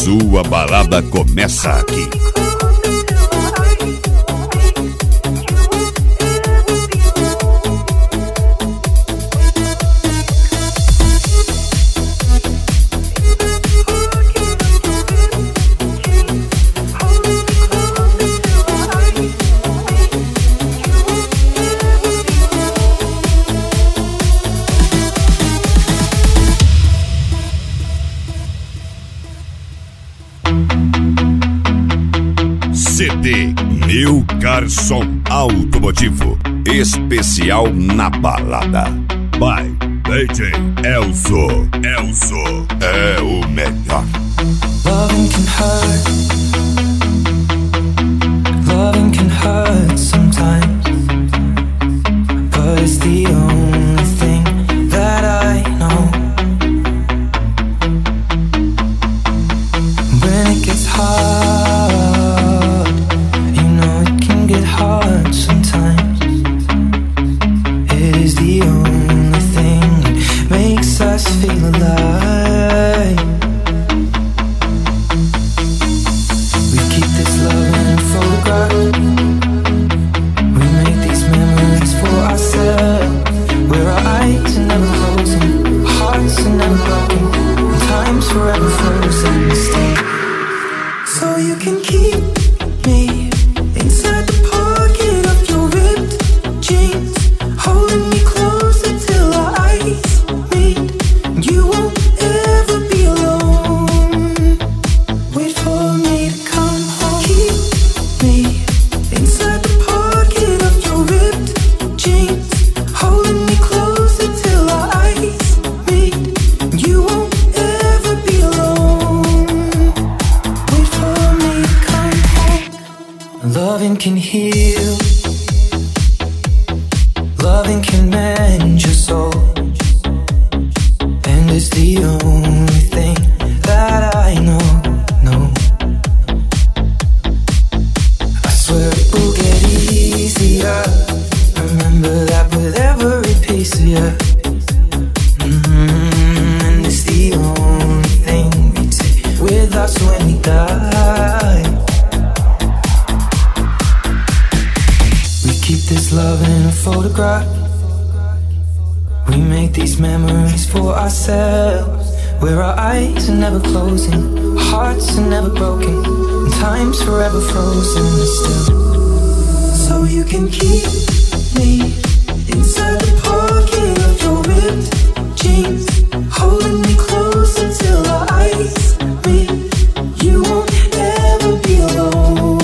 Sua balada começa aqui. CD New Carson Automotivo, especial na balada. By DJ Elso. Elso é o melhor. Loving can hurt. Loving can hurt sometimes, but it's the only thing that I know. When it gets hard, you know it can get hard sometimes. It is the only thing that makes us feel alive. We keep this love in a photograph. We make these memories for ourselves, where our eyes are never closing, hearts are never broken, and time's forever frozen still. So you can keep me inside the pocket of your ripped jeans, holding me closer till our eyes meet. You won't ever be alone. Wait for me to come home. Keep me inside the pocket of your ripped jeans, holding me closer till our eyes meet. You won't ever be alone. Wait for me to come home. Loving can heal. Loving can mend your soul, and it's the only thing that I know. I swear it will get easier. Remember that with every piece of you. And it's the only thing we take with us when we die. We keep this love in a photograph. We make these memories for ourselves, where our eyes are never closing, hearts are never broken, and time's forever frozen still. So you can keep me inside the pocket of your ripped jeans, holding me close until our eyes meet. You won't ever be alone.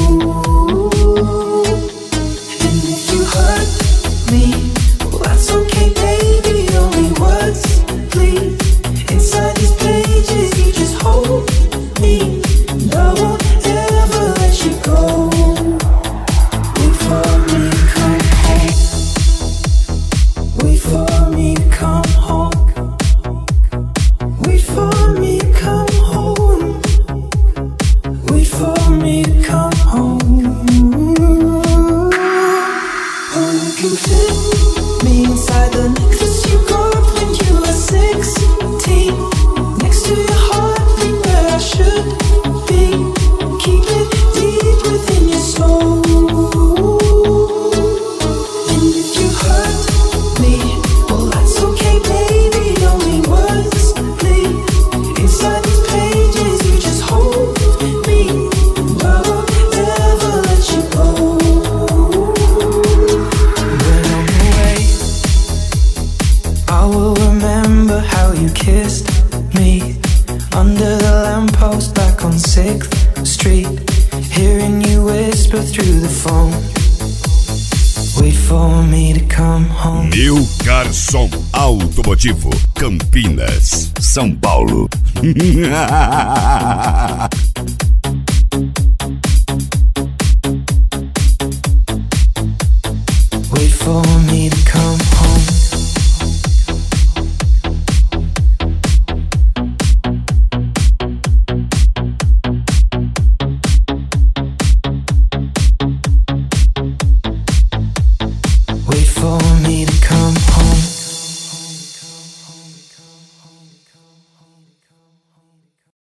And if you hurt me, well, that's okay, baby. Only words bleed inside these pages. You just hold me, and I won't ever let you go. Wait for me to come home. Wait for me to come home. Wait for me to come home. Wait for me to come home. Oh, you can fit me inside the necklace you got when you were 16, next to your heartbeat where I should be. Keep it deep within your soul. And if you hurt me, well, that's okay, baby. Only words bleed inside these pages. You just hold me, and I won't ever let you go. When I'm away, I will remember how you kissed me under the lamppost back on 6th Street, hearing you whisper through the phone. Wait for me to come home. New Carson Automotivo, Campinas, São Paulo.